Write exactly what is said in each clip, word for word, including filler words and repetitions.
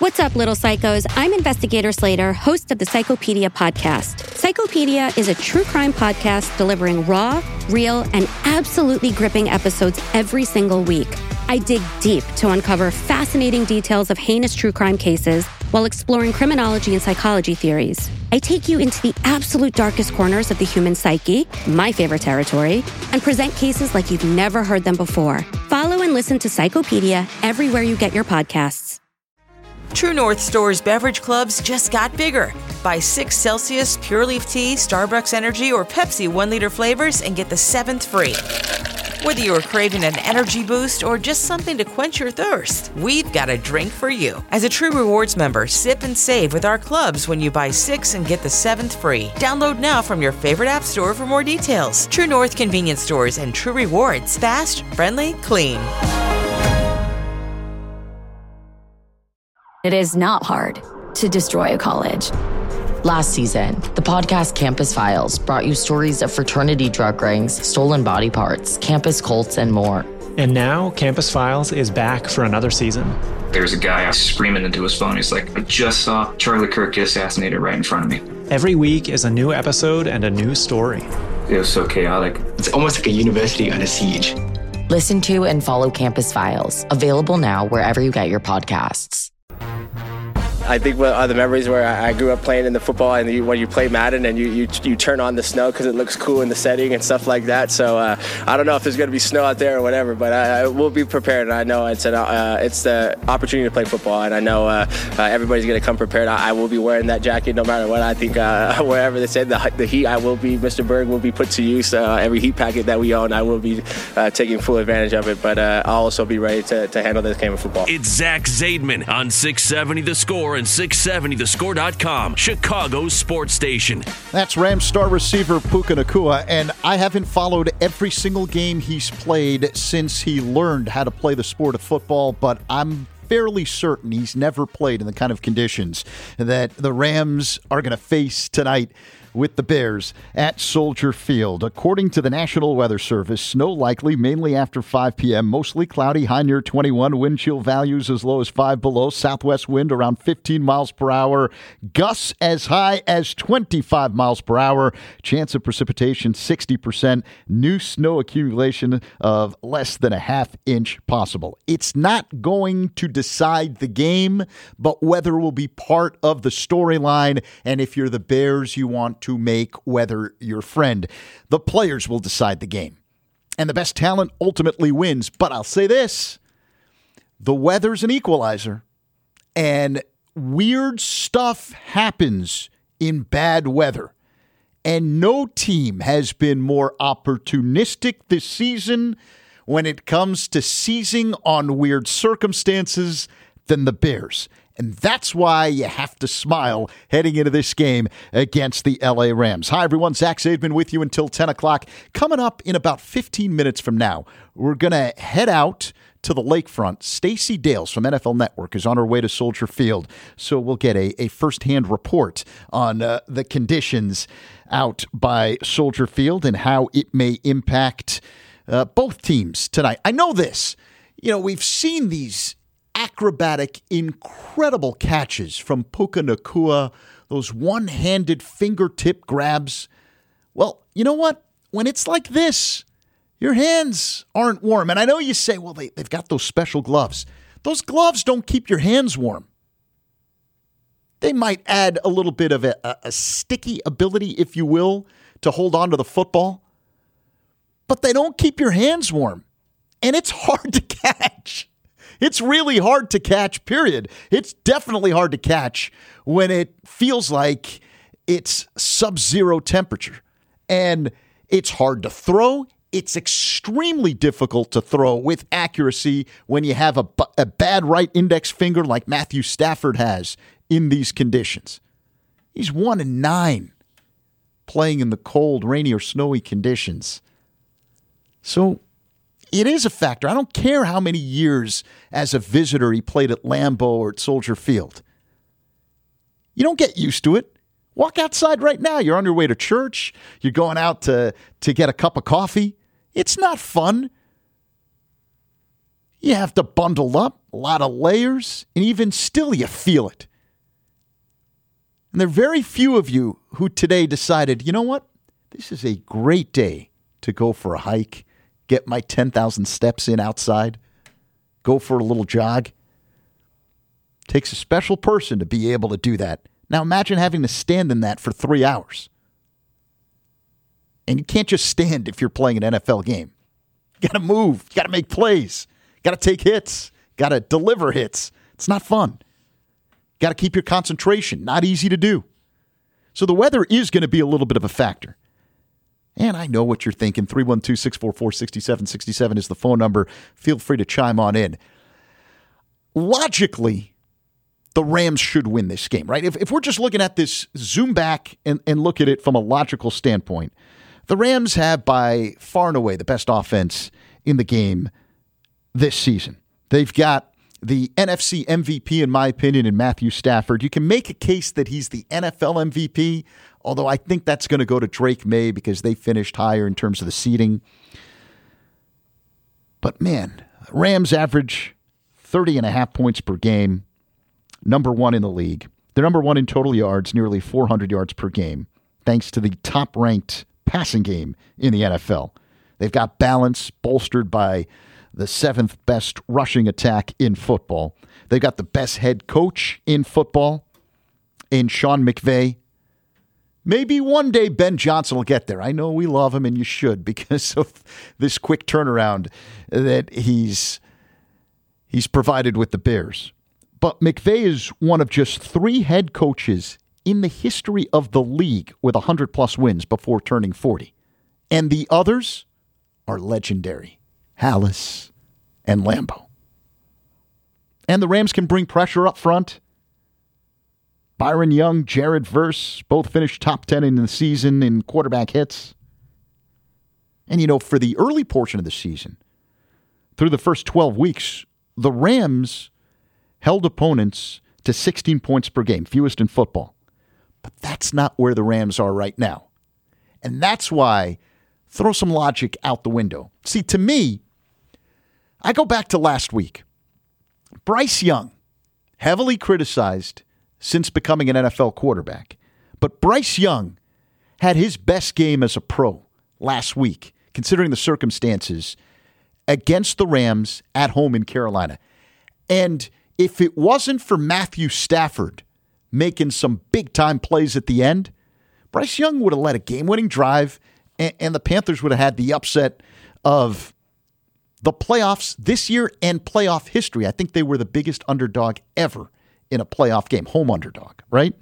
What's up, little psychos? I'm Investigator Slater, host of the Psychopedia podcast. Psychopedia is a true crime podcast delivering raw, real, and absolutely gripping episodes every single week. I dig deep to uncover fascinating details of heinous true crime cases while exploring criminology and psychology theories. I take you into the absolute darkest corners of the human psyche, my favorite territory, and present cases like you've never heard them before. Follow and listen to Psychopedia everywhere you get your podcasts. True North Store's beverage clubs just got bigger. Buy six Celsius, Pure Leaf Tea, Starbucks Energy, or Pepsi one-liter flavors and get the seventh free. Whether you're craving an energy boost or just something to quench your thirst, we've got a drink for you. As a True Rewards member, sip and save with our clubs when you buy six and get the seventh free. Download now from your favorite app store for more details. True North Convenience Stores and True Rewards. Fast, friendly, clean. It is not hard to destroy a college. Last season, the podcast Campus Files brought you stories of fraternity drug rings, stolen body parts, campus cults, and more. And now, Campus Files is back for another season. There's a guy screaming into his phone. He's like, I just saw Charlie Kirk get assassinated right in front of me. Every week is a new episode and a new story. It was so chaotic. It's almost like a university under siege. Listen to and follow Campus Files, available now wherever you get your podcasts. I think one of the memories where I grew up playing in the football, and you, when you play Madden and you you, you turn on the snow because it looks cool in the setting and stuff like that. So uh, I don't know if there's going to be snow out there or whatever, but I, I will be prepared. I know it's an uh, it's the opportunity to play football, and I know uh, uh, everybody's going to come prepared. I, I will be wearing that jacket no matter what. I think uh, wherever they say the, the heat, I will be. Mister Berg will be put to use. Uh, every heat packet that we own, I will be uh, taking full advantage of it. But uh, I'll also be ready to, to handle this game of football. It's Zach Zaidman on six seventy The Score and six seventy the score dot com, Chicago's sports station. That's Rams star receiver Puka Nacua, and I haven't followed every single game he's played since he learned how to play the sport of football, but I'm fairly certain he's never played in the kind of conditions that the Rams are going to face tonight with the Bears at Soldier Field. According to the National Weather Service, snow likely mainly after five p.m., mostly cloudy, high near twenty-one, wind chill values as low as five below, southwest wind around fifteen miles per hour, gusts as high as twenty-five miles per hour, chance of precipitation sixty percent, new snow accumulation of less than a half inch possible. It's not going to decide the game, but weather will be part of the storyline, and if you're the Bears, you want to make weather your friend. The players will decide the game, and the best talent ultimately wins. But I'll say this, the weather's an equalizer, and weird stuff happens in bad weather, and no team has been more opportunistic this season when it comes to seizing on weird circumstances than the Bears. And that's why you have to smile heading into this game against the L A Rams. Hi, everyone. Zach Zaidman with you until ten o'clock. Coming up in about fifteen minutes from now, we're going to head out to the lakefront. Stacey Dales from N F L Network is on her way to Soldier Field, so we'll get a, a firsthand report on uh, the conditions out by Soldier Field and how it may impact uh, both teams tonight. I know this. You know, we've seen these acrobatic, incredible catches from Puka Nacua, those one-handed fingertip grabs. Well, you know what? When it's like this, your hands aren't warm. And I know you say, well, they, they've got those special gloves. Those gloves don't keep your hands warm. They might add a little bit of a, a, a sticky ability, if you will, to hold on to the football. But they don't keep your hands warm. And it's hard to catch. It's really hard to catch, period. It's definitely hard to catch when it feels like it's sub-zero temperature. And it's hard to throw. It's extremely difficult to throw with accuracy when you have a, a bad right index finger like Matthew Stafford has in these conditions. He's one and nine playing in the cold, rainy, or snowy conditions. So it is a factor. I don't care how many years as a visitor he played at Lambeau or at Soldier Field. You don't get used to it. Walk outside right now. You're on your way to church. You're going out to, to get a cup of coffee. It's not fun. You have to bundle up. a lot of layers, and even still you feel it. And there are very few of you who today decided, you know what? This is a great day to go for a hike, get my ten thousand steps in outside, go for a little jog. Takes a special person to be able to do that. Now imagine having to stand in that for three hours. And you can't just stand if you're playing an N F L game. You got to move. You got to make plays. You got to take hits. Got to deliver hits. It's not fun. Got to keep your concentration. Not easy to do. So the weather is going to be a little bit of a factor. And I know what you're thinking. three one two, six four four, six seven six seven is the phone number. Feel free to chime on in. Logically, the Rams should win this game, right? If, if we're just looking at this, zoom back and, and look at it from a logical standpoint, the Rams have by far and away the best offense in the game this season. They've got the N F C M V P, in my opinion, in Matthew Stafford. You can make a case that he's the N F L M V P, although I think that's going to go to Drake May because they finished higher in terms of the seeding. But man, Rams average thirty and a half points per game, number one in the league. They're number one in total yards, nearly four hundred yards per game, thanks to the top-ranked passing game in the N F L. They've got balance bolstered by the seventh best rushing attack in football. They've got the best head coach in football in Sean McVay. Maybe one day Ben Johnson will get there. I know we love him and you should because of this quick turnaround that he's he's provided with the Bears. But McVay is one of just three head coaches in the history of the league with one hundred plus wins before turning forty. And the others are legendary. Hallis and Lambeau. And the Rams can bring pressure up front. Byron Young, Jared Verse, both finished top ten in the season in quarterback hits. And, you know, for the early portion of the season, through the first twelve weeks, the Rams held opponents to sixteen points per game, fewest in football. But that's not where the Rams are right now. And that's why, throw some logic out the window. See, to me, I go back to last week. Bryce Young, heavily criticized since becoming an N F L quarterback. But Bryce Young had his best game as a pro last week, considering the circumstances, against the Rams at home in Carolina. And if it wasn't for Matthew Stafford making some big-time plays at the end, Bryce Young would have led a game-winning drive, and, and the Panthers would have had the upset of the playoffs this year and playoff history. I think they were the biggest underdog ever in a playoff game, home underdog, right?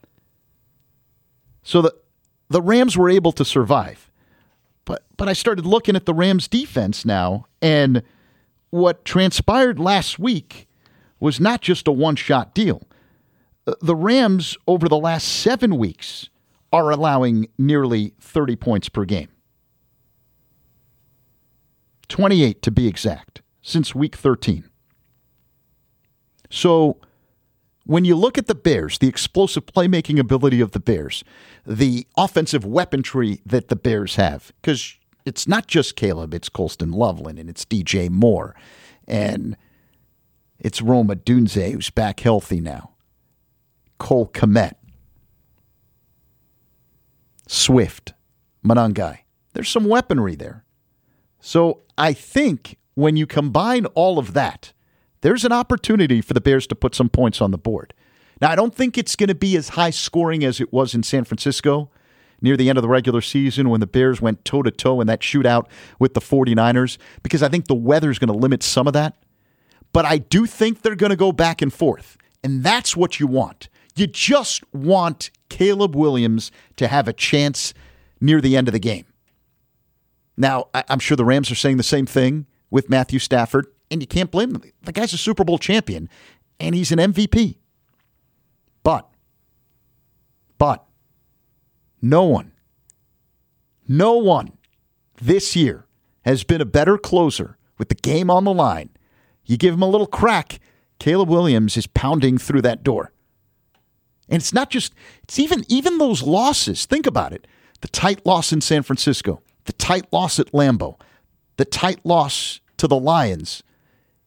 So the the Rams were able to survive. But but I started looking at the Rams defense now, and what transpired last week was not just a one-shot deal. The Rams, over the last seven weeks, are allowing nearly thirty points per game. twenty-eight to be exact, since week thirteen. So when you look at the Bears, the explosive playmaking ability of the Bears, the offensive weaponry that the Bears have, because it's not just Caleb, it's Colston Loveland, and it's D J Moore, and it's Rome Odunze, who's back healthy now. Cole Kmet, Swift, Monangai. There's some weaponry there. So I think when you combine all of that, there's an opportunity for the Bears to put some points on the board. Now, I don't think it's going to be as high scoring as it was in San Francisco near the end of the regular season when the Bears went toe-to-toe in that shootout with the 49ers, because I think the weather is going to limit some of that. But I do think they're going to go back and forth, and that's what you want. You just want Caleb Williams to have a chance near the end of the game. Now, I'm sure the Rams are saying the same thing with Matthew Stafford, and you can't blame them. The guy's a Super Bowl champion, and he's an M V P. But, but, no one, no one this year has been a better closer with the game on the line. You give him a little crack, Caleb Williams is pounding through that door. And it's not just, it's even, even those losses. Think about it. The tight loss in San Francisco, the tight loss at Lambeau, the tight loss to the Lions.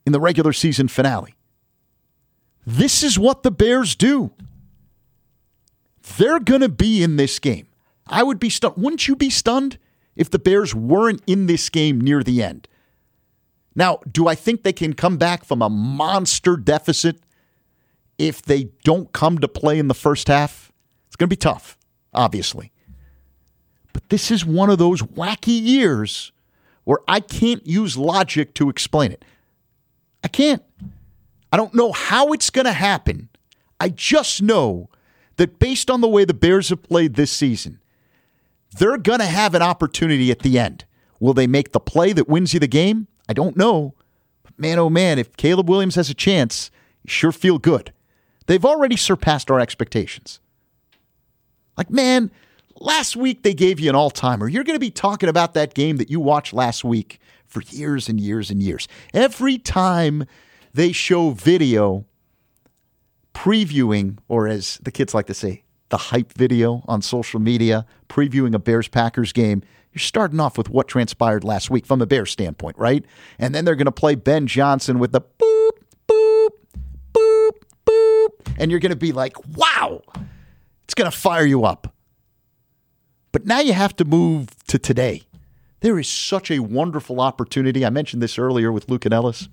in the regular season finale. This is what the Bears do. They're going to be in this game. I would be stunned. Wouldn't you be stunned if the Bears weren't in this game near the end? Now, do I think they can come back from a monster deficit if they don't come to play in the first half? It's going to be tough, obviously. But this is one of those wacky years where I can't use logic to explain it. I can't. I don't know how it's going to happen. I just know that based on the way the Bears have played this season, they're going to have an opportunity at the end. Will they make the play that wins you the game? I don't know. But man, oh man, if Caleb Williams has a chance, you sure feel good. They've already surpassed our expectations. Like, man, last week they gave you an all-timer. You're going to be talking about that game that you watched last week for years and years and years. Every time they show video previewing, or as the kids like to say, the hype video on social media, previewing a Bears-Packers game, you're starting off with what transpired last week from a Bears standpoint, right? And then they're going to play Ben Johnson with the boop, boop, boop, boop. And you're going to be like, wow, it's going to fire you up. But now you have to move to today. There is such a wonderful opportunity. I mentioned this earlier with Luke and Ellis.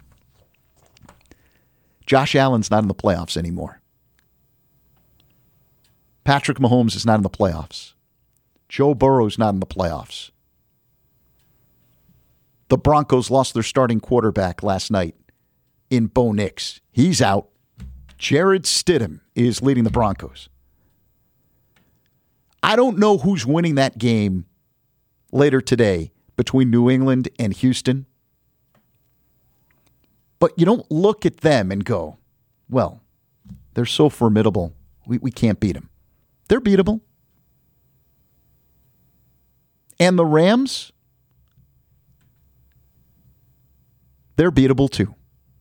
Josh Allen's not in the playoffs anymore. Patrick Mahomes is not in the playoffs. Joe Burrow's not in the playoffs. The Broncos lost their starting quarterback last night in Bo Nix. He's out. Jarrett Stidham is leading the Broncos. I don't know who's winning that game later today between New England and Houston. But you don't look at them and go, well, they're so formidable. We, we can't beat them. They're beatable. And the Rams, they're beatable too.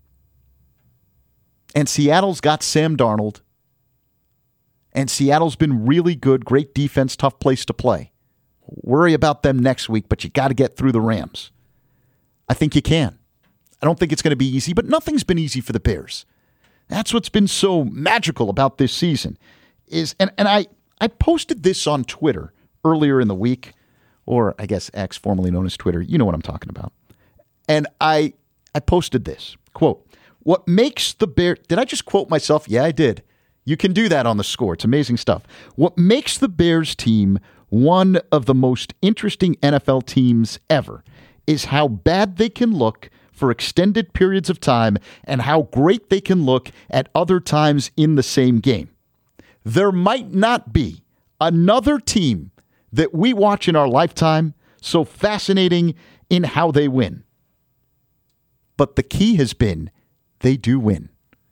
And Seattle's got Sam Darnold. And Seattle's been really good, great defense, tough place to play. Worry about them next week, but you got to get through the Rams. I think you can. I don't think it's going to be easy, but nothing's been easy for the Bears. That's what's been so magical about this season. Is and, and I, I posted this on Twitter earlier in the week, or I guess X, formerly known as Twitter. You know what I'm talking about. And I I posted this, quote, what makes the Bears... Did I just quote myself? Yeah, I did. You can do that on the Score. It's amazing stuff. What makes the Bears team one of the most interesting N F L teams ever is how bad they can look for extended periods of time and how great they can look at other times in the same game. There might not be another team that we watch in our lifetime so fascinating in how they win. But the key has been they do win.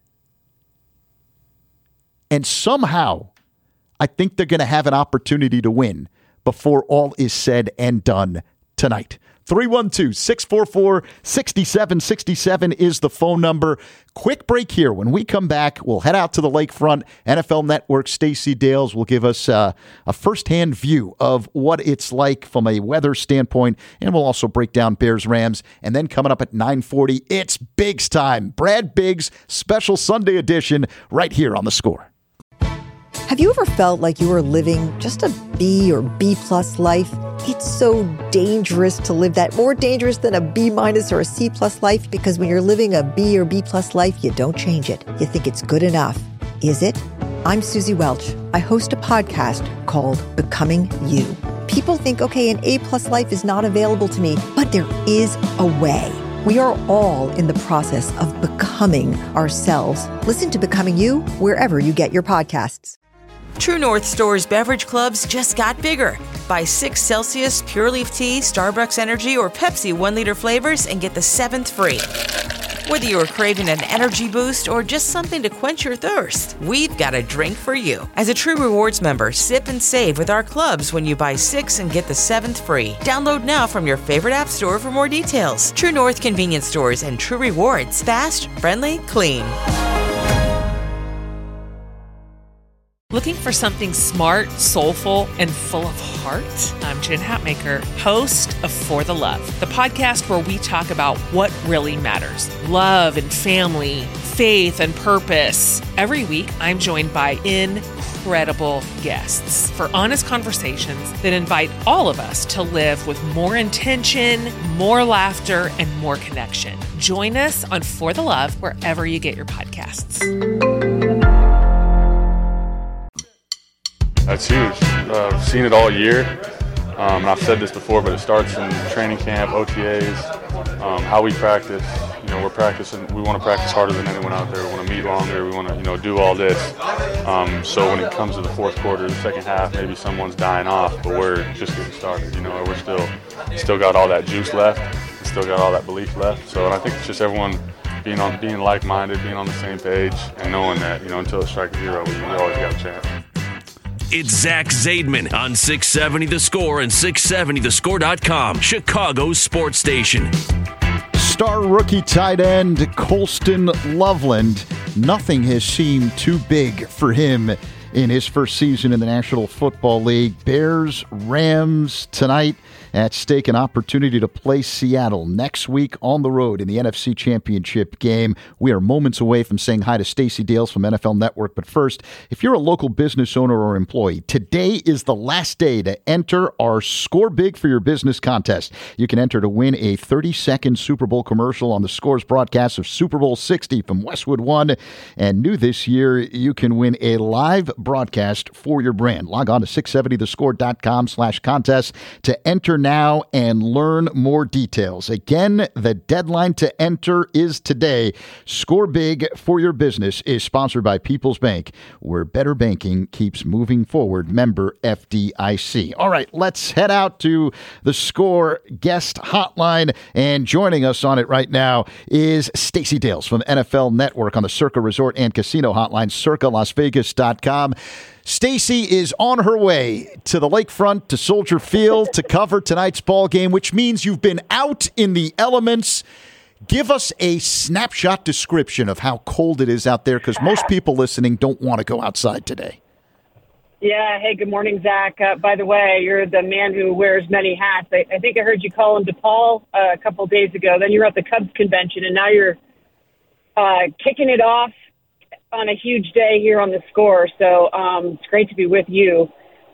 And somehow, I think they're going to have an opportunity to win before all is said and done tonight. three one two, six four four, six seven six seven is the phone number. Quick break here. When we come back, we'll head out to the lakefront. N F L Network Stacey Dales will give us uh, a firsthand view of what it's like from a weather standpoint, and we'll also break down Bears-Rams. And then coming up at nine forty, it's Biggs time. Brad Biggs, special Sunday edition, right here on The Score. Have you ever felt like you were living just a B or B plus life? It's so dangerous to live that, more dangerous than a B minus or a C plus life, because when you're living a B or B plus life, you don't change it. You think it's good enough. Is it? I'm Susie Welch. I host a podcast called Becoming You. People think, okay, an A plus life is not available to me, but there is a way. We are all in the process of becoming ourselves. Listen to Becoming You wherever you get your podcasts. True North Store's beverage clubs just got bigger. Buy six Celsius Pure Leaf Tea, Starbucks Energy, or Pepsi one-liter flavors and get the seventh free. Whether you're craving an energy boost or just something to quench your thirst, we've got a drink for you. As a True Rewards member, sip and save with our clubs when you buy six and get the seventh free. Download now from your favorite app store for more details. True North Convenience Stores and True Rewards. Fast, friendly, clean. Looking for something smart, soulful, and full of heart? I'm Jen Hatmaker, host of For the Love, the podcast where we talk about what really matters. Love and family, faith and purpose. Every week, I'm joined by incredible guests for honest conversations that invite all of us to live with more intention, more laughter, and more connection. Join us on For the Love wherever you get your podcasts. That's huge. Uh, I've seen it all year, um, and I've said this before, but it starts in training camp, O T As, um, how we practice. You know, we're practicing. We want to practice harder than anyone out there. We want to meet longer. We want to, you know, do all this. Um, so when it comes to the fourth quarter, the second half, maybe someone's dying off, but we're just getting started. You know, we're still, still got all that juice left, and still got all that belief left. So, and I think it's just everyone being on, being like-minded, being on the same page, and knowing that, you know, until it strikes zero, we, we always got a chance. It's Zach Zaidman on six seventy The Score and six seventy the score dot com, Chicago's sports station. Star rookie tight end Colston Loveland. Nothing has seemed too big for him in his first season in the National Football League. Bears, Rams tonight. At stake, an opportunity to play Seattle next week on the road in the N F C Championship game. We are moments away from saying hi to Stacey Dales from N F L Network. But first, if you're a local business owner or employee, today is the last day to enter our Score Big for Your Business contest. You can enter to win a thirty-second Super Bowl commercial on the Scores broadcast of Super Bowl sixty from Westwood One. And new this year, you can win a live broadcast for your brand. Log on to six seventy the score dot com slash contest to enter now and learn more details. Again, the deadline to enter is today. Score Big for Your Business is sponsored by People's Bank, where better banking keeps moving forward. Member F D I C. All right, let's head out to the Score guest hotline, and joining us on it right now is Stacey Dales from N F L Network on the Circa Resort and Casino hotline, circa las vegas dot com. Stacey is on her way to the lakefront, to Soldier Field, to cover tonight's ball game, which means you've been out in the elements. Give us a snapshot description of how cold it is out there, because most people listening don't want to go outside today. Yeah. Hey, good morning, Zach. Uh, by the way, you're the man who wears many hats. I, I think I heard you call him DePaul uh, a couple of days ago. Then you were at the Cubs convention, and now you're uh, kicking it off on a huge day here on the Score. So um, it's great to be with you.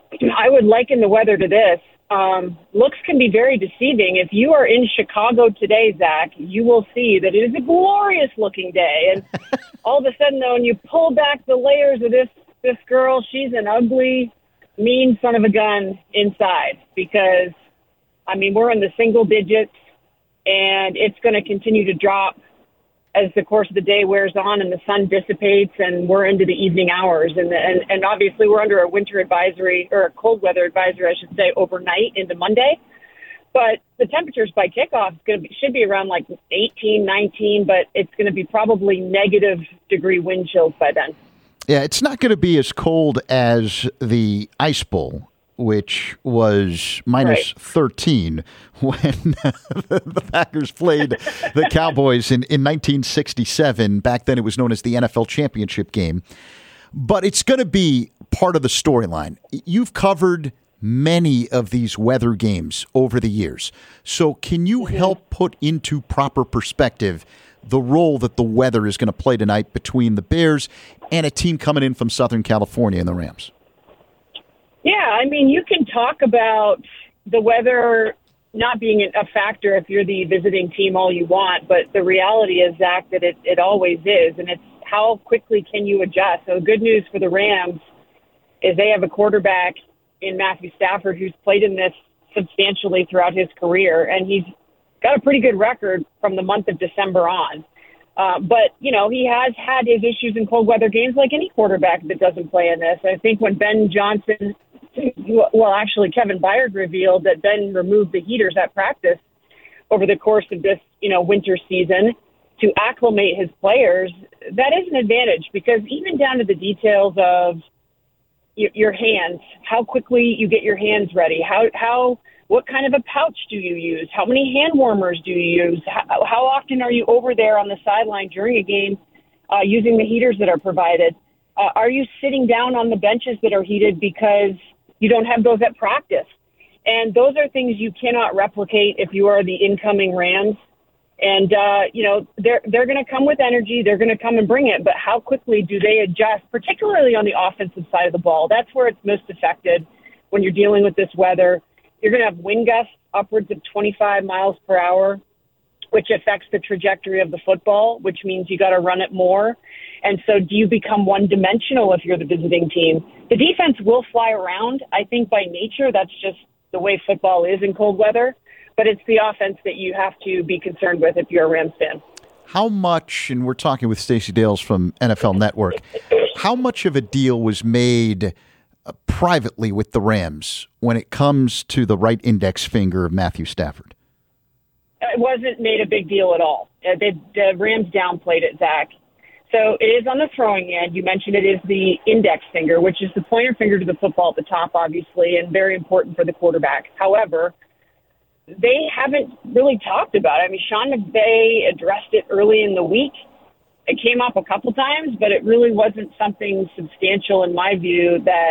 I would liken the weather to this. Um, looks can be very deceiving. If you are in Chicago today, Zach, you will see that it is a glorious looking day. And all of a sudden, though, when you pull back the layers of this, this girl, she's an ugly, mean son of a gun inside, because, I mean, we're in the single digits, and it's going to continue to drop as the course of the day wears on and the sun dissipates and we're into the evening hours. And, and, and obviously we're under a winter advisory, or a cold weather advisory, I should say, overnight into Monday. But the temperatures by kickoff is going to be, should be around like eighteen, nineteen, but it's going to be probably negative degree wind chills by then. Yeah, it's not going to be as cold as the Ice Bowl, which was minus right. thirteen when the Packers played the Cowboys in, in nineteen sixty-seven. Back then it was known as the N F L Championship game. But it's going to be part of the storyline. You've covered many of these weather games over the years. So can you mm-hmm. help put into proper perspective the role that the weather is going to play tonight between the Bears and a team coming in from Southern California and the Rams? Yeah, I mean, you can talk about the weather not being a factor if you're the visiting team all you want, but the reality is, Zach, that it, it always is, and it's how quickly can you adjust. So good news for the Rams is they have a quarterback in Matthew Stafford who's played in this substantially throughout his career, and he's got a pretty good record from the month of December on. Uh, but, you know, he has had his issues in cold weather games like any quarterback that doesn't play in this. I think when Ben Johnson – well, actually, Kevin Byard revealed that Ben removed the heaters at practice over the course of this, you know, winter season to acclimate his players. That is an advantage, because even down to the details of y- your hands, how quickly you get your hands ready, how, how, what kind of a pouch do you use? How many hand warmers do you use? How, how often are you over there on the sideline during a game uh, using the heaters that are provided? Uh, are you sitting down on the benches that are heated because you don't have those at practice? And those are things you cannot replicate if you are the incoming Rams. And, uh, you know, they're, they're going to come with energy. They're going to come and bring it. But how quickly do they adjust, particularly on the offensive side of the ball? That's where it's most affected when you're dealing with this weather. You're going to have wind gusts upwards of twenty-five miles per hour, which affects the trajectory of the football, which means you got to run it more. And so do you become one-dimensional if you're the visiting team? The defense will fly around. I think by nature that's just the way football is in cold weather. But it's the offense that you have to be concerned with if you're a Rams fan. How much, and we're talking with Stacey Dales from N F L Network, how much of a deal was made uh, privately with the Rams when it comes to the right index finger of Matthew Stafford? It wasn't made a big deal at all. Uh, they, the Rams downplayed it, Zach. So it is on the throwing end. You mentioned it is the index finger, which is the pointer finger to the football at the top, obviously, and very important for the quarterback. However, they haven't really talked about it. I mean, Sean McVay addressed it early in the week. It came up a couple times, but it really wasn't something substantial in my view that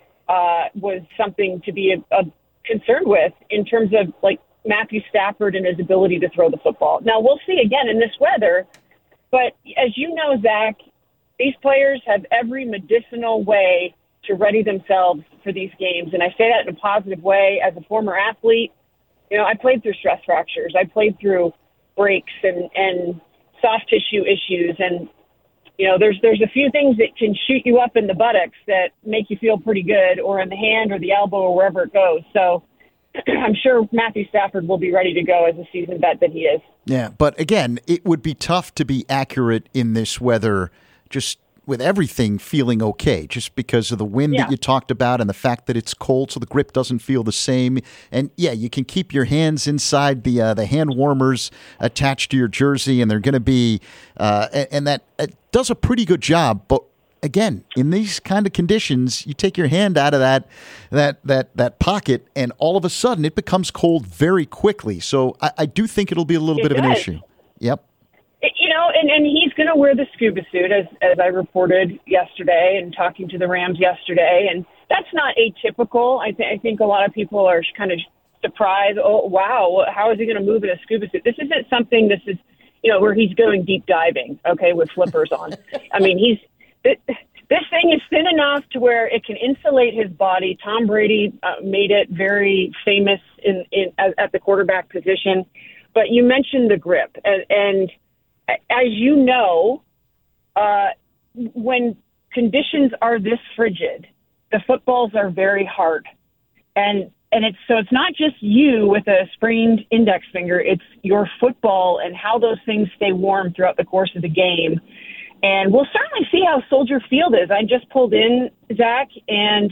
uh, was something to be a, a concerned with in terms of, like, Matthew Stafford and his ability to throw the football. Now, we'll see again in this weather, but as you know, Zach, these players have every medicinal way to ready themselves for these games, and I say that in a positive way. As a former athlete, you know, I played through stress fractures. I played through breaks and, and soft tissue issues. And, you know, there's there's a few things that can shoot you up in the buttocks that make you feel pretty good, or in the hand or the elbow or wherever it goes. So I'm sure Matthew Stafford will be ready to go as a seasoned vet that he is. Yeah, but again, it would be tough to be accurate in this weather, just with everything feeling okay, just because of the wind yeah. that you talked about and the fact that it's cold, so the grip doesn't feel the same. And yeah, you can keep your hands inside the uh, the hand warmers attached to your jersey, and they're going to be, uh, and, and that it does a pretty good job. But again, in these kind of conditions, you take your hand out of that that that that pocket, and all of a sudden it becomes cold very quickly. So I, I do think it'll be a little it bit does. of an issue. Yep. You know, and, and he's going to wear the scuba suit, as as I reported yesterday and talking to the Rams yesterday. And that's not atypical. I, th- I think a lot of people are kind of surprised. Oh, wow, how is he going to move in a scuba suit? This isn't something, this is, you know, where he's going deep diving, okay, with flippers on. I mean, he's th- this thing is thin enough to where it can insulate his body. Tom Brady uh, made it very famous in, in at, at the quarterback position. But you mentioned the grip, and, and as you know, uh, when conditions are this frigid, the footballs are very hard. And and it's so it's not just you with a sprained index finger, it's your football and how those things stay warm throughout the course of the game. And we'll certainly see how Soldier Field is. I just pulled in, Zach, and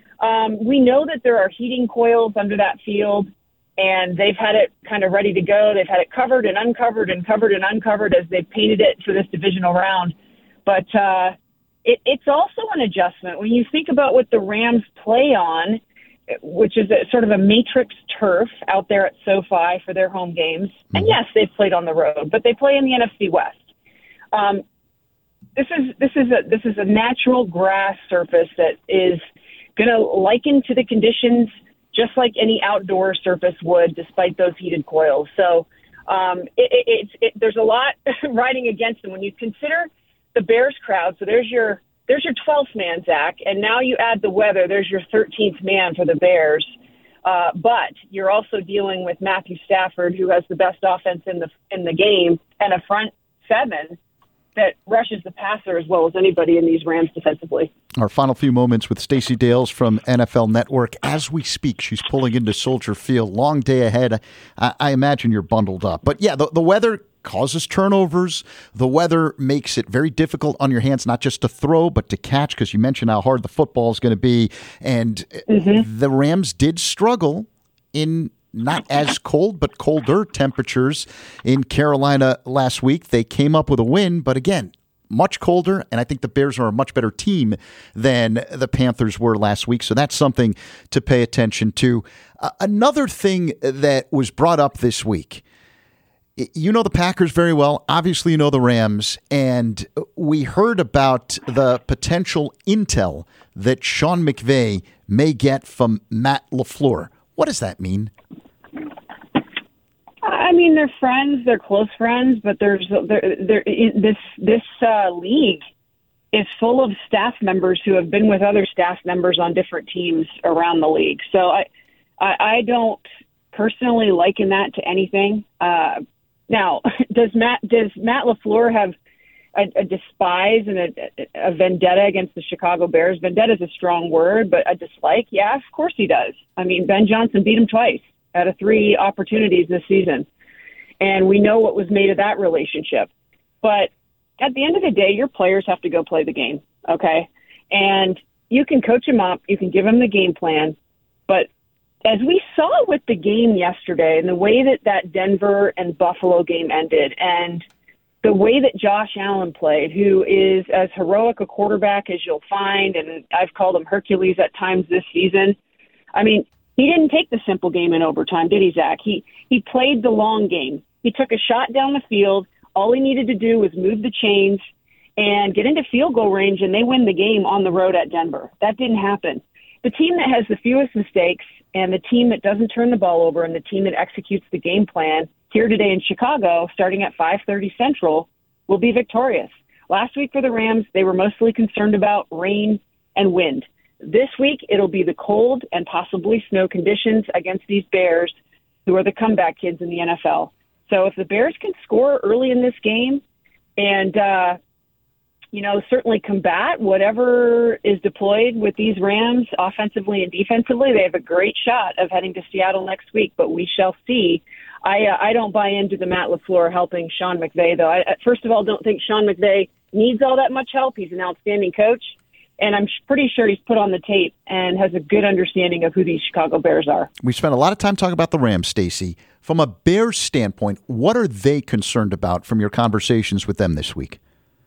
um, we know that there are heating coils under that field. And they've had it kind of ready to go. They've had it covered and uncovered and covered and uncovered as they've painted it for this divisional round. But uh, it, it's also an adjustment. When you think about what the Rams play on, which is a, sort of a matrix turf out there at SoFi for their home games. And yes, they've played on the road, but they play in the N F C West. Um, this is this is a this is a natural grass surface that is going to liken to the conditions just like any outdoor surface would, despite those heated coils. So um, it, it, it, it, there's a lot riding against them. When you consider the Bears crowd, so there's your there's your twelfth man, Zach, and now you add the weather, there's your thirteenth man for the Bears. Uh, but you're also dealing with Matthew Stafford, who has the best offense in the in the game, and a front seven that rushes the passer as well as anybody in these Rams defensively. Our final few moments with Stacey Dales from N F L Network. As we speak, she's pulling into Soldier Field. Long day ahead. I, I imagine you're bundled up. But yeah, the, the weather causes turnovers. The weather makes it very difficult on your hands, not just to throw, but to catch, because you mentioned how hard the football is going to be. And mm-hmm. the Rams did struggle in not as cold, but colder temperatures in Carolina last week. They came up with a win, but again, much colder, and I think the Bears are a much better team than the Panthers were last week, so that's something to pay attention to. Uh, another thing that was brought up this week, You know the Packers very well. Obviously, you know the Rams. And we heard about the potential intel that Sean McVay may get from Matt LaFleur. What does that mean? I mean, they're friends. They're close friends. But there's there, there, this this uh, league is full of staff members who have been with other staff members on different teams around the league. So I, I, I don't personally liken that to anything. Uh, now, does Matt does Matt LaFleur have a, a despise and a, a vendetta against the Chicago Bears? Vendetta is a strong word, but a dislike, yeah, of course he does. I mean, Ben Johnson beat him twice out of three opportunities this season, and we know what was made of that relationship. But at the end of the day, your players have to go play the game, okay? And you can coach them up, you can give them the game plan, but as we saw with the game yesterday and the way that that Denver and Buffalo game ended and the way that Josh Allen played, who is as heroic a quarterback as you'll find, and I've called him Hercules at times this season. I mean, he didn't take the simple game in overtime, did he, Zach? He, he played the long game. He took a shot down the field. All he needed to do was move the chains and get into field goal range, and they win the game on the road at Denver. That didn't happen. The team that has the fewest mistakes and the team that doesn't turn the ball over and the team that executes the game plan here today in Chicago, starting at five thirty Central, will be victorious. Last week for the Rams, they were mostly concerned about rain and wind. This week, it'll be the cold and possibly snow conditions against these Bears, who are the comeback kids in the N F L. So if the Bears can score early in this game and, uh, you know, certainly combat whatever is deployed with these Rams offensively and defensively, they have a great shot of heading to Seattle next week, but we shall see. I uh, I don't buy into the Matt LaFleur helping Sean McVay, though. I, first of all, don't think Sean McVay needs all that much help. He's an outstanding coach, and I'm pretty sure he's put on the tape and has a good understanding of who these Chicago Bears are. We spent a lot of time talking about the Rams, Stacey. From a Bears standpoint, what are they concerned about from your conversations with them this week?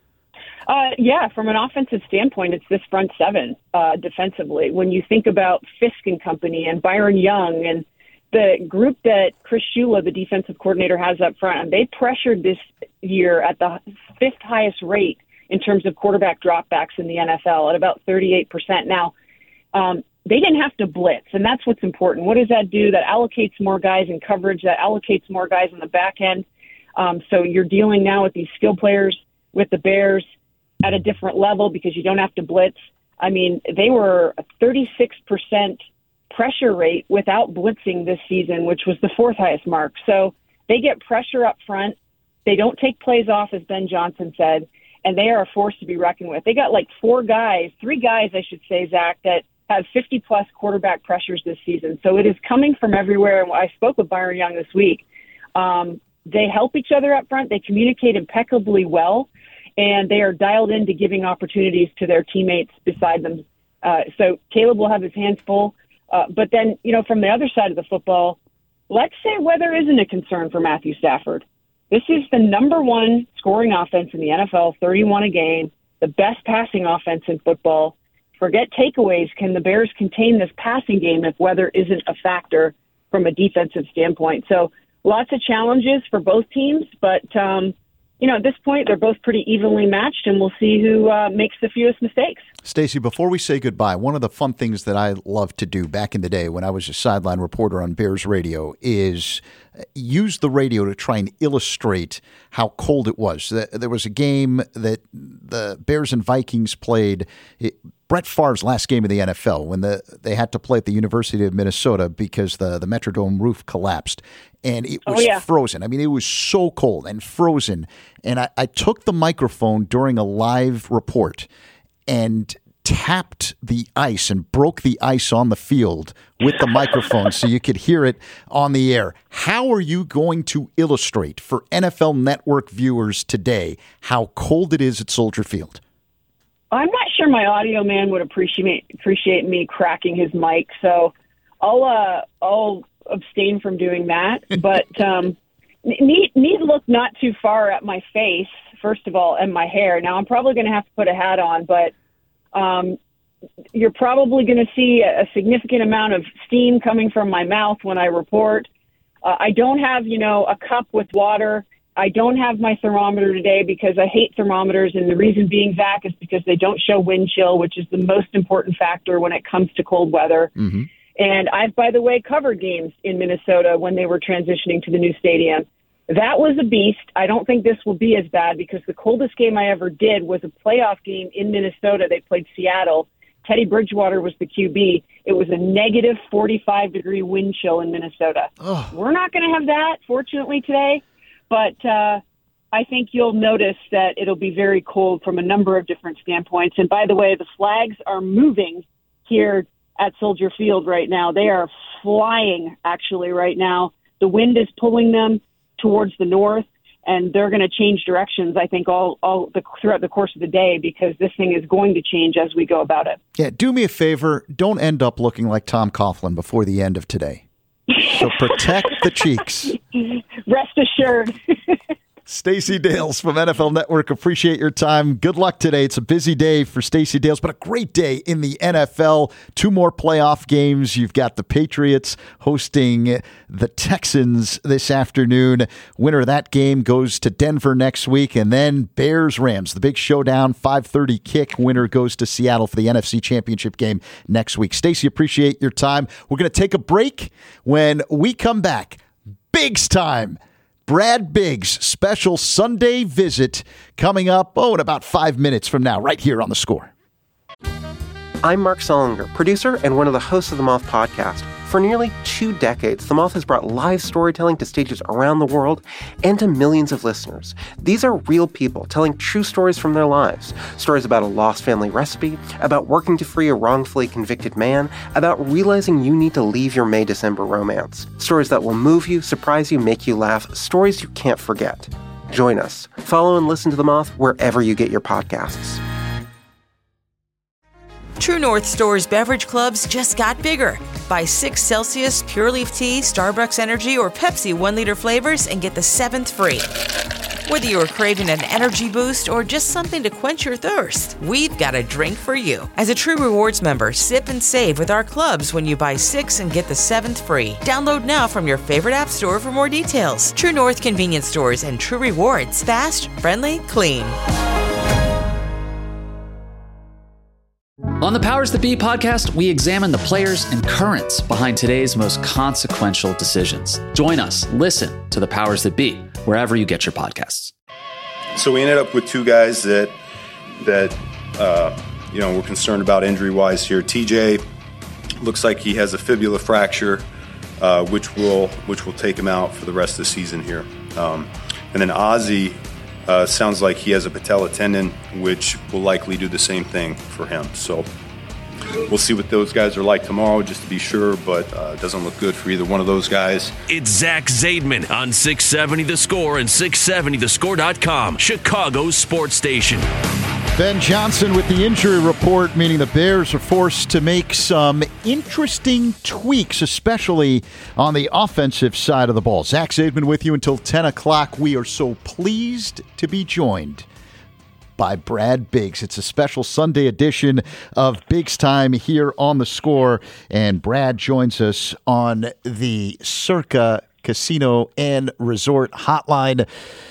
Uh, yeah, from an offensive standpoint, it's this front seven uh, defensively. When you think about Fisk and company and Byron Young and the group that Chris Shula, the defensive coordinator, has up front, and they pressured this year at the fifth highest rate in terms of quarterback dropbacks in the N F L at about thirty-eight percent. Now, um, they didn't have to blitz, and that's what's important. What does that do? That allocates more guys in coverage, that allocates more guys on the back end. Um, so you're dealing now with these skill players with the Bears at a different level because you don't have to blitz. I mean, they were a thirty-six percent pressure rate without blitzing this season, which was the fourth highest mark. So they get pressure up front. They don't take plays off, as Ben Johnson said, and they are a force to be reckoned with. They got like four guys, three guys, I should say, Zach, that have fifty-plus quarterback pressures this season. So it is coming from everywhere. And I spoke with Byron Young this week. Um, they help each other up front. They communicate impeccably well, and they are dialed into giving opportunities to their teammates beside them. Uh, so Caleb will have his hands full. Uh, but then, you know, from the other side of the football, let's say weather isn't a concern for Matthew Stafford. This is the number one scoring offense in the N F L, thirty-one a game, the best passing offense in football. Forget takeaways. Can the Bears contain this passing game if weather isn't a factor from a defensive standpoint? So lots of challenges for both teams, but, um, you know, at this point, they're both pretty evenly matched, and we'll see who uh, makes the fewest mistakes. Stacey, before we say goodbye, one of the fun things that I loved to do back in the day when I was a sideline reporter on Bears radio is use the radio to try and illustrate how cold it was. There was a game that the Bears and Vikings played, it, Brett Favre's last game of the N F L, when the they had to play at the University of Minnesota because the, the Metrodome roof collapsed. And it was oh, yeah. frozen. I mean, it was so cold and frozen. And I, I took the microphone during a live report and tapped the ice and broke the ice on the field with the microphone so you could hear it on the air. How are you going to illustrate for N F L Network viewers today how cold it is at Soldier Field? I'm not sure my audio man would appreciate appreciate me cracking his mic, so I'll uh, I'll abstain from doing that. But um, need need look not too far at my face, first of all, and my hair. Now I'm probably going to have to put a hat on, but um, you're probably going to see a significant amount of steam coming from my mouth when I report. Uh, I don't have, you know, a cup with water. I don't have my thermometer today because I hate thermometers. And the reason being, Zach, is because they don't show wind chill, which is the most important factor when it comes to cold weather. Mm-hmm. And I've, by the way, covered games in Minnesota when they were transitioning to the new stadium. That was a beast. I don't think this will be as bad because the coldest game I ever did was a playoff game in Minnesota. They played Seattle. Teddy Bridgewater was the Q B. It was a negative forty-five degree wind chill in Minnesota. Oh. We're not going to have that, fortunately, today. But uh, I think you'll notice that it'll be very cold from a number of different standpoints. And by the way, the flags are moving here at Soldier Field right now. They are flying, actually, right now. The wind is pulling them towards the north, and they're going to change directions, I think, all, all the, throughout the course of the day because this thing is going to change as we go about it. Yeah, do me a favor. Don't end up looking like Tom Coughlin before the end of today. So protect the cheeks. Rest assured. Stacey Dales from N F L Network, appreciate your time. Good luck today. It's a busy day for Stacey Dales, but a great day in the N F L. Two more playoff games. You've got the Patriots hosting the Texans this afternoon. Winner of that game goes to Denver next week, and then Bears-Rams, the big showdown, five thirty kick. Winner goes to Seattle for the N F C Championship game next week. Stacey, appreciate your time. We're going to take a break. When we come back, Biggs time. Brad Biggs' special Sunday visit coming up, oh, in about five minutes from now, right here on The Score. I'm Mark Solinger, producer and one of the hosts of the Moth Podcast. For nearly two decades, The Moth has brought live storytelling to stages around the world and to millions of listeners. These are real people telling true stories from their lives. Stories about a lost family recipe, about working to free a wrongfully convicted man, about realizing you need to leave your May-December romance. Stories that will move you, surprise you, make you laugh. Stories you can't forget. Join us. Follow and listen to The Moth wherever you get your podcasts. True North Store's beverage clubs just got bigger. Buy six Celsius Pure Leaf Tea, Starbucks Energy, or Pepsi one-liter flavors and get the seventh free. Whether you're craving an energy boost or just something to quench your thirst, we've got a drink for you. As a True Rewards member, sip and save with our clubs when you buy six and get the seventh free. Download now from your favorite app store for more details. True North Convenience Stores and True Rewards. Fast, friendly, clean. On the Powers That Be podcast, we examine the players and currents behind today's most consequential decisions. Join us. Listen to the Powers That Be wherever you get your podcasts. So we ended up with two guys that that uh, you know we're concerned about injury wise here. T J looks like he has a fibula fracture, uh, which will which will take him out for the rest of the season here. Um, and then Ozzy. Uh, sounds like he has a patella tendon, which will likely do the same thing for him. So we'll see what those guys are like tomorrow, just to be sure, but uh, it doesn't look good for either one of those guys. It's Zach Zaidman on six seventy The Score and six seventy the score dot com, Chicago's sports station. Ben Johnson with the injury report, meaning the Bears are forced to make some interesting tweaks, especially on the offensive side of the ball. Zach Zaidman with you until ten o'clock. We are so pleased to be joined by Brad Biggs. It's a special Sunday edition of Biggs Time here on The Score, and Brad joins us on the Circa Casino and Resort Hotline.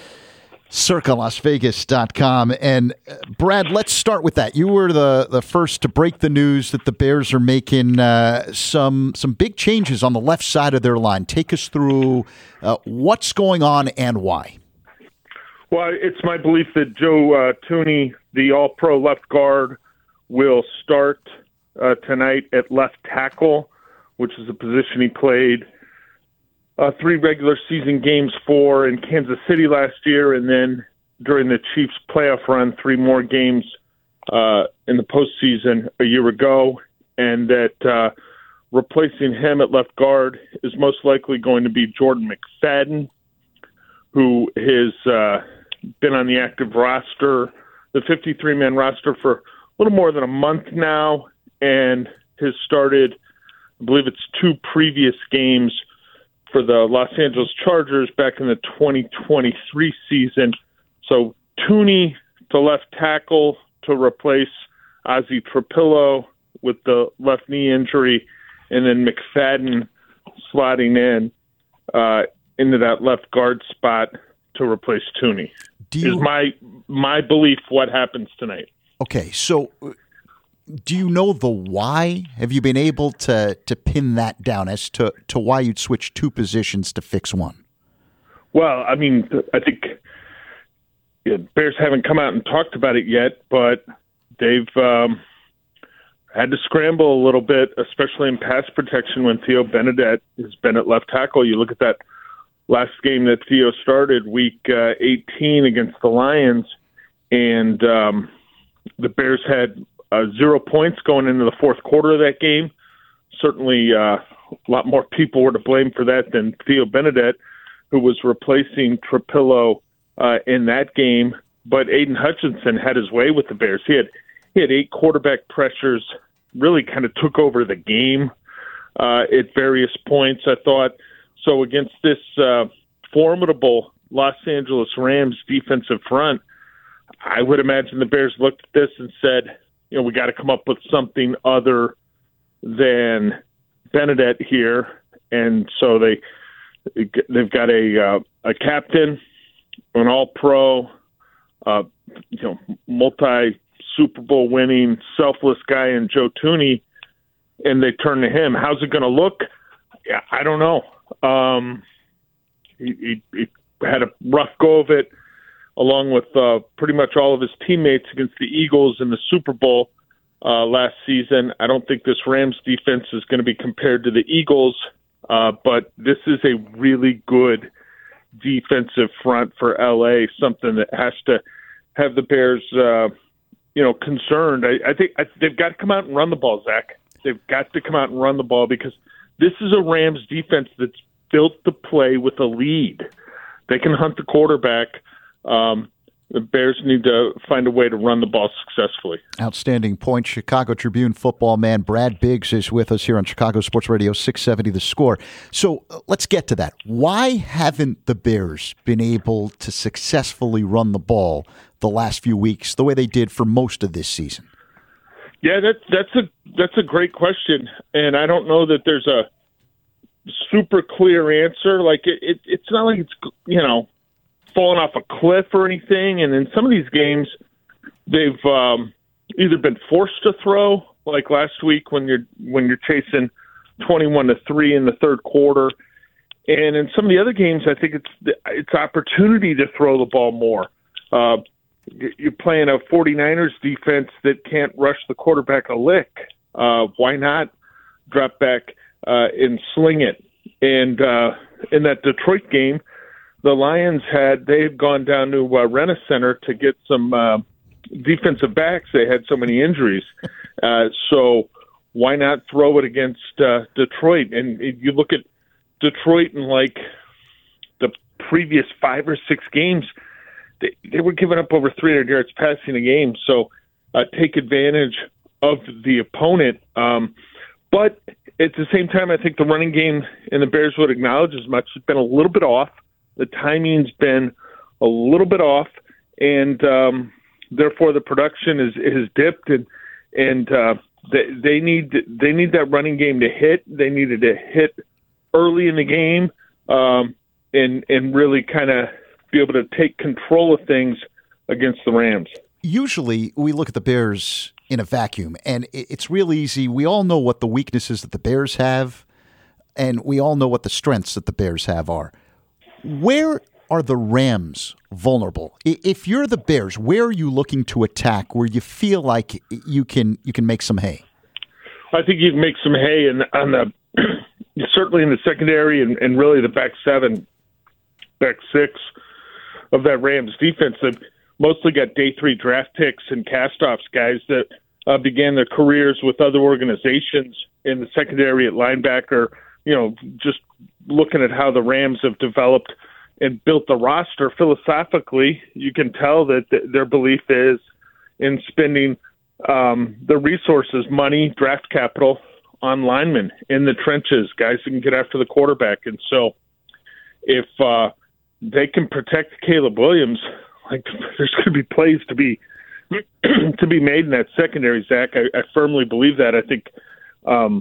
Circa Las Vegas dot com. And uh, Brad, let's start with that. You were the, the first to break the news that the Bears are making uh, some some big changes on the left side of their line. Take us through uh, what's going on and why. Well, it's my belief that Joe uh, Thuney, the all-pro left guard, will start uh, tonight at left tackle, which is a position he played Uh, three regular season games for in Kansas City last year, and then during the Chiefs playoff run, three more games uh, in the postseason a year ago, and that uh, replacing him at left guard is most likely going to be Jordan McFadden, who has uh, been on the active roster, the fifty-three man roster, for a little more than a month now, and has started, I believe it's two previous games for the Los Angeles Chargers back in the twenty twenty-three season. So Thuney to left tackle to replace Ozzy Trapillo with the left knee injury, and then McFadden slotting in. uh, into that left guard spot to replace Tooney. Do you, is my my belief what happens tonight. Okay, so do you know the why? Have you been able to to pin that down as to, to why you'd switch two positions to fix one? Well, I mean, I think yeah, Bears haven't come out and talked about it yet, but they've um, had to scramble a little bit, especially in pass protection when Theo Benedette has been at left tackle. You look at that last game that Theo started, week uh, eighteen against the Lions, and um, the Bears had uh, zero points going into the fourth quarter of that game. Certainly uh, a lot more people were to blame for that than Theo Benedette, who was replacing Trapillo uh, in that game. But Aiden Hutchinson had his way with the Bears. He had he had eight quarterback pressures, really kind of took over the game uh, at various points, I thought. So against this uh, formidable Los Angeles Rams defensive front, I would imagine the Bears looked at this and said, you know, we got to come up with something other than Benedette here. And so they, they've got a uh, a captain, an all-pro, uh, you know, multi-Super Bowl winning, selfless guy in Joe Tooney, and they turn to him. How's it going to look? Yeah, I don't know. Um, he, he, he had a rough go of it, along with uh, pretty much all of his teammates against the Eagles in the Super Bowl uh, last season. I don't think this Rams defense is going to be compared to the Eagles, uh, but this is a really good defensive front for L A, something that has to have the Bears, uh, you know, concerned. I, I think I, they've got to come out and run the ball, Zach. They've got to come out and run the ball because this is a Rams defense that's built to play with a lead. They can hunt the quarterback. Um, the Bears need to find a way to run the ball successfully. Outstanding point. Chicago Tribune football man Brad Biggs is with us here on Chicago Sports Radio six seventy The Score. So uh, let's get to that. Why haven't the Bears been able to successfully run the ball the last few weeks the way they did for most of this season? Yeah, that's that's a that's a great question, and I don't know that there's a super clear answer. Like it, it it's not like it's you know falling off a cliff or anything. And in some of these games, they've um, either been forced to throw, like last week when you're when you're chasing twenty-one to three in the third quarter, and in some of the other games, I think it's it's opportunity to throw the ball more. Uh, You're playing a 49ers defense that can't rush the quarterback a lick. Uh, why not drop back uh, and sling it? And uh, in that Detroit game, the Lions had they had gone down to uh, Renner Center to get some uh, defensive backs. They had so many injuries. Uh, so why not throw it against uh, Detroit? And you look at Detroit in like the previous five or six games, They, they were giving up over three hundred yards passing a game, so uh, take advantage of the opponent. Um, but at the same time, I think the running game, and the Bears would acknowledge as much, has been a little bit off. The timing's been a little bit off, and um, therefore the production is has dipped. And and uh, they, they need they need that running game to hit. They needed to hit early in the game, um, and and really kind of be able to take control of things against the Rams. Usually we look at the Bears in a vacuum, and it's real easy. We all know what the weaknesses that the Bears have, and we all know what the strengths that the Bears have are. Where are the Rams vulnerable? If you're the Bears, where are you looking to attack where you feel like you can you can make some hay? I think you can make some hay in, on the certainly in the secondary and, and really the back seven, back six of that Rams defense. They've mostly got day three draft picks and cast-offs, guys that uh, began their careers with other organizations in the secondary at linebacker. You know, just looking at how the Rams have developed and built the roster philosophically, you can tell that th- their belief is in spending um, the resources, money, draft capital on linemen in the trenches, guys that can get after the quarterback. And so if uh, they can protect Caleb Williams, like there's going to be plays to be to be made in that secondary, Zach. I, I firmly believe that. I think um,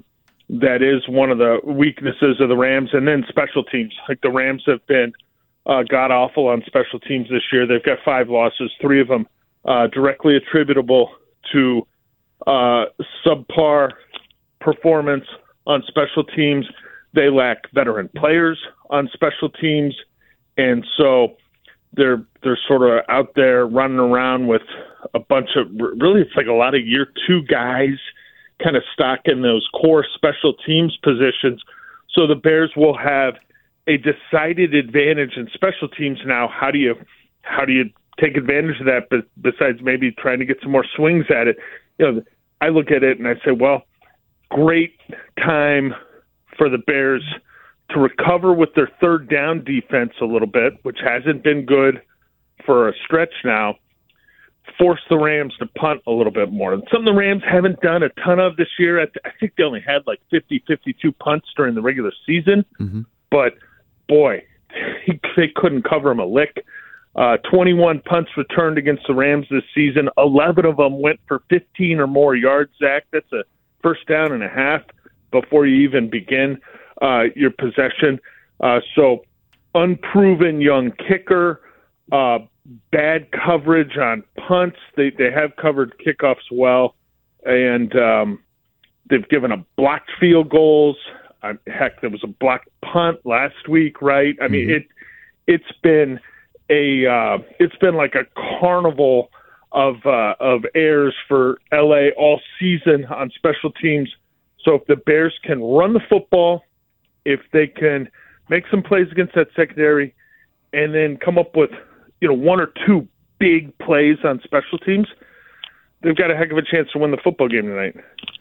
that is one of the weaknesses of the Rams. And then special teams. Like the Rams have been uh, god-awful on special teams this year. They've got five losses, three of them uh, directly attributable to uh, subpar performance on special teams. They lack veteran players on special teams, and so they're they're sort of out there running around with a bunch of really it's like a lot of year two guys kind of stuck in those core special teams positions. So the Bears will have a decided advantage in special teams now. How do you how do you take advantage of that? But besides maybe trying to get some more swings at it, you know, I look at it and I say, well, great time for the Bears to recover with their third down defense a little bit, which hasn't been good for a stretch now, force the Rams to punt a little bit more. And something the Rams haven't done a ton of this year. I, th- I think they only had like fifty, fifty-two punts during the regular season. Mm-hmm. But, boy, they couldn't cover them a lick. Uh, twenty-one punts returned against the Rams this season. eleven of them went for fifteen or more yards, Zach. That's a first down and a half before you even begin uh, your possession. Uh, so unproven young kicker, uh, bad coverage on punts. They they have covered kickoffs well, and um, they've given up blocked field goals. Uh, heck, there was a blocked punt last week, right? I mean, mm-hmm. it it's been a uh, it's been like a carnival of uh, of errors for L A all season on special teams. So if the Bears can run the football, if they can make some plays against that secondary, and then come up with, you know, one or two big plays on special teams, they've got a heck of a chance to win the football game tonight.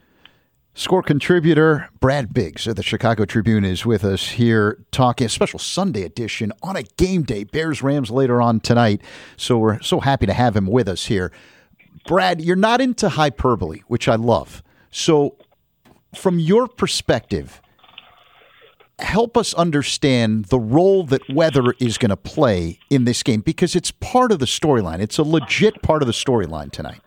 Score contributor Brad Biggs of the Chicago Tribune is with us here talking a special Sunday edition on a game day, Bears-Rams later on tonight. So we're so happy to have him with us here. Brad, you're not into hyperbole, which I love. So from your perspective, help us understand the role that weather is going to play in this game, because it's part of the storyline. It's a legit part of the storyline tonight.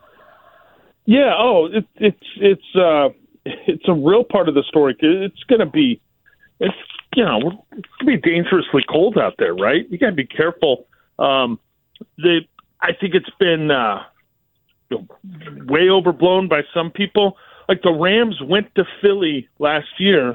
Yeah. Oh, it, it's it's uh, it's a real part of the story. It's going to be, it's you know, it's going to be dangerously cold out there, right? You got to be careful. Um, the I think it's been uh, you know, way overblown by some people. Like the Rams went to Philly last year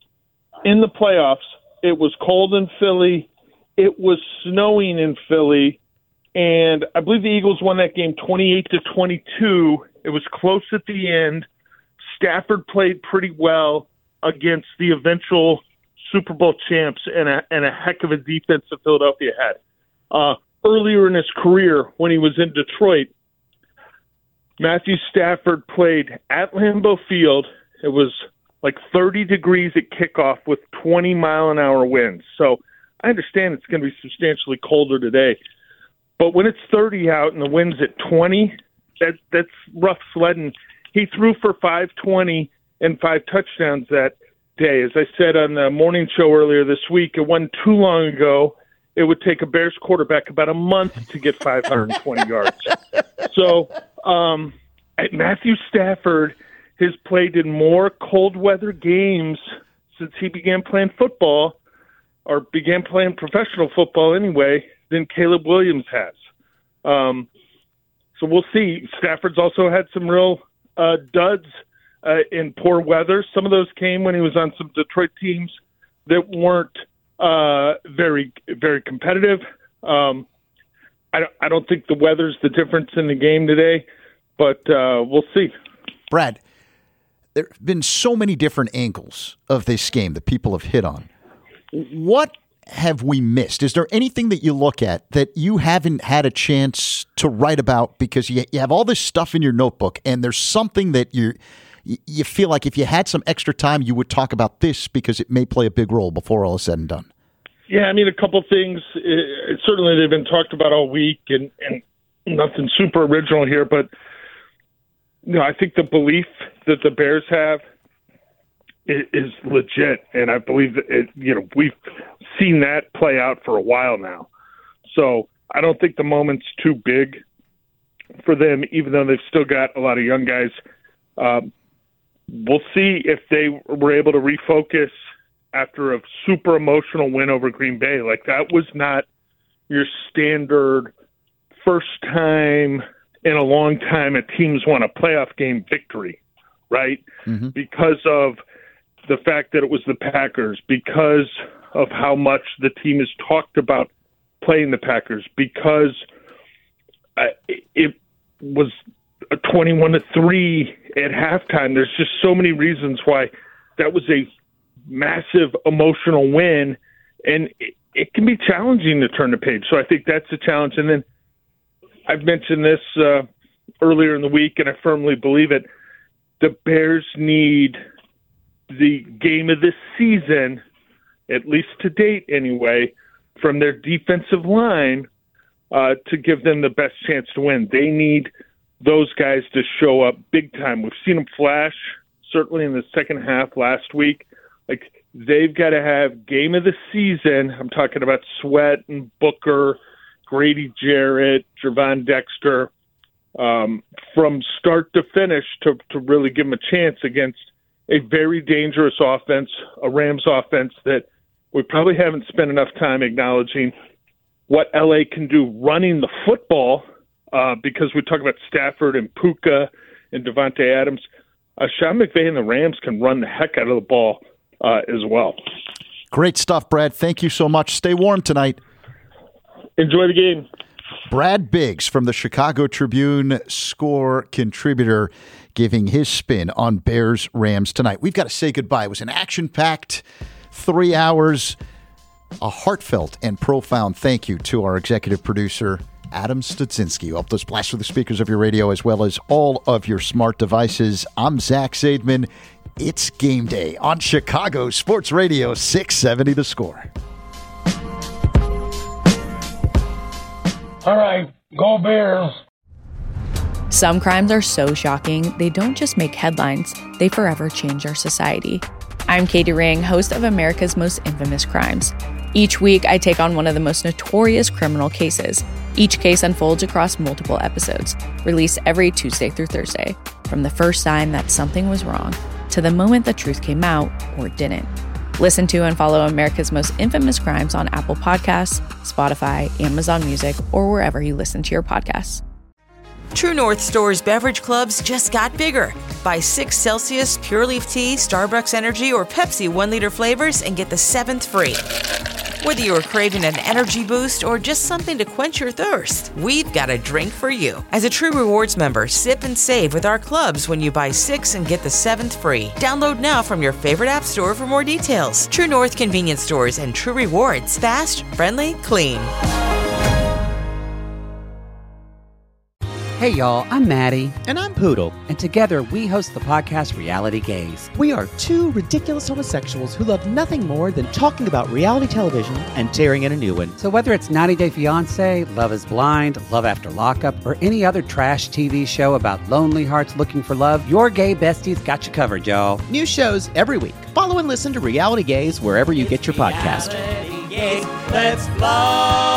in the playoffs. It was cold in Philly. It was snowing in Philly. And I believe the Eagles won that game twenty-eight to twenty-two. It was close at the end. Stafford played pretty well against the eventual Super Bowl champs and a, and a heck of a defense that Philadelphia had. Uh, earlier in his career, when he was in Detroit, Matthew Stafford played at Lambeau Field. It was like thirty degrees at kickoff with twenty mile an hour winds. So I understand it's going to be substantially colder today. But when it's thirty out and the wind's at twenty, that, that's rough sledding. He threw for five twenty and five touchdowns that day. As I said on the morning show earlier this week, it wasn't too long ago. It would take a Bears quarterback about a month to get five hundred twenty yards. So um, Matthew Stafford has played in more cold weather games since he began playing football, or began playing professional football anyway, than Caleb Williams has. Um, so we'll see. Stafford's also had some real uh, duds uh, in poor weather. Some of those came when he was on some Detroit teams that weren't uh, very, very competitive. Um, I don't, I don't think the weather's the difference in the game today, but uh, we'll see. Brad, there have been so many different angles of this game that people have hit on. What have we missed? Is there anything that you look at that you haven't had a chance to write about because you, you have all this stuff in your notebook and there's something that you you feel like if you had some extra time, you would talk about this because it may play a big role before all is said and done? Yeah, I mean, a couple things. It, certainly they've been talked about all week, and, and nothing super original here, but you know, I think the belief that the Bears have is, is legit, and I believe that it, you know, we've seen that play out for a while now. So I don't think the moment's too big for them, even though they've still got a lot of young guys. Um, we'll see if they were able to refocus after a super emotional win over Green Bay. Like, that was not your standard first time in a long time a team's won a playoff game victory, right? Mm-hmm. Because of the fact that it was the Packers, because of how much the team has talked about playing the Packers, because uh, it was a twenty-one to three at halftime. There's just so many reasons why that was a massive emotional win, and it, it can be challenging to turn the page. So I think that's a challenge. And then I've mentioned this uh, earlier in the week, and I firmly believe it. The Bears need the game of the season, at least to date anyway, from their defensive line uh, to give them the best chance to win. They need those guys to show up big time. We've seen them flash, certainly in the second half last week. Like, they've got to have game of the season. I'm talking about Sweat and Booker, Grady Jarrett, Gervon Dexter, um, from start to finish to, to really give them a chance against a very dangerous offense, a Rams offense that we probably haven't spent enough time acknowledging what L A can do running the football, uh, because we talk about Stafford and Puka and Devontae Adams. Uh, Sean McVay and the Rams can run the heck out of the ball uh, as well. Great stuff, Brad. Thank you so much. Stay warm tonight. Enjoy the game. Brad Biggs from the Chicago Tribune, Score contributor, giving his spin on Bears-Rams tonight. We've got to say goodbye. It was an action-packed three hours. A heartfelt and profound thank you to our executive producer, Adam Studzinski, who helped us blast through the speakers of your radio as well as all of your smart devices. I'm Zach Zaidman. It's game day on Chicago Sports Radio six seventy The Score. All right, go Bears. Some crimes are so shocking, they don't just make headlines, they forever change our society. I'm Katie Ring, host of America's Most Infamous Crimes. Each week, I take on one of the most notorious criminal cases. Each case unfolds across multiple episodes, released every Tuesday through Thursday, from the first sign that something was wrong to the moment the truth came out or didn't. Listen to and follow America's Most Infamous Crimes on Apple Podcasts, Spotify, Amazon Music, or wherever you listen to your podcasts. True North Store's beverage clubs just got bigger. Buy six Celsius Pure Leaf Tea, Starbucks Energy, or Pepsi one-liter flavors and get the seventh free. Whether you're craving an energy boost or just something to quench your thirst, we've got a drink for you. As a True Rewards member, sip and save with our clubs when you buy six and get the seventh free. Download now from your favorite app store for more details. True North Convenience Stores and True Rewards. Fast, friendly, clean. Hey y'all, I'm Maddie. And I'm Poodle. And together we host the podcast Reality Gaze. We are two ridiculous homosexuals who love nothing more than talking about reality television and tearing in a new one. So whether it's ninety day fiance, Love is Blind, Love After Lockup, or any other trash T V show about lonely hearts looking for love, your gay besties got you covered, y'all. New shows every week. Follow and listen to Reality Gaze wherever you get your podcast. Reality Gaze, let's fly.